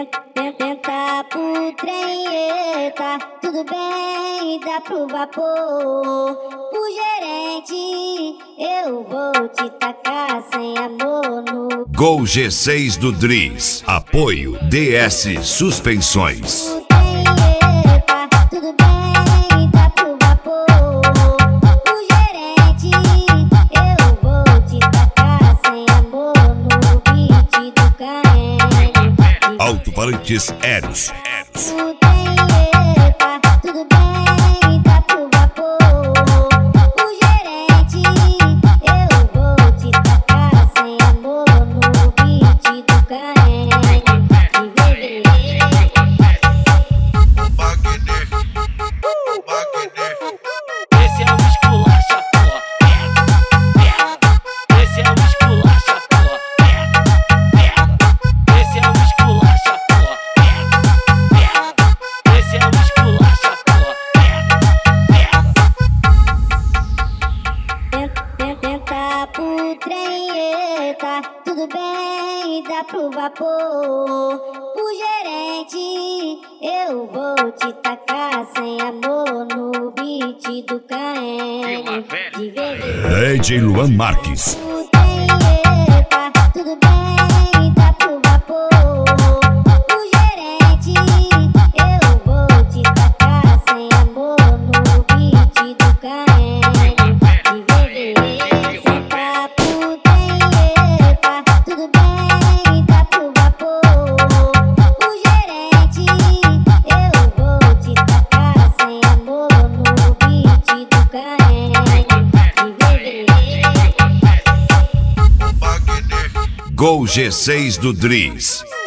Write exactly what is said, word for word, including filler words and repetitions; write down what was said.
Tenta pro trem, eita, tudo bem, dá pro vapor. O gerente, eu vou te tacar sem amor no Gol G seis do Driz. Apoio D S Suspensões. Tudo bem, dá pro vapor. O gerente, eu vou te tacar sem amor no beat do Caene. Alto-falantes Eros. Tudo bem, tudo bem, dá pro vapor. O gerente, eu vou te tacar sem amor no beat do Caene. Pro trem, eita, tudo bem, dá pro vapor. O gerente, eu vou te tacar sem amor no beat do Caene. D J Luan Marques. O trem, eita, tudo bem, dá pro vapor. O gerente, eu vou te tacar sem amor no beat do Caene. Gol G seis do Driz.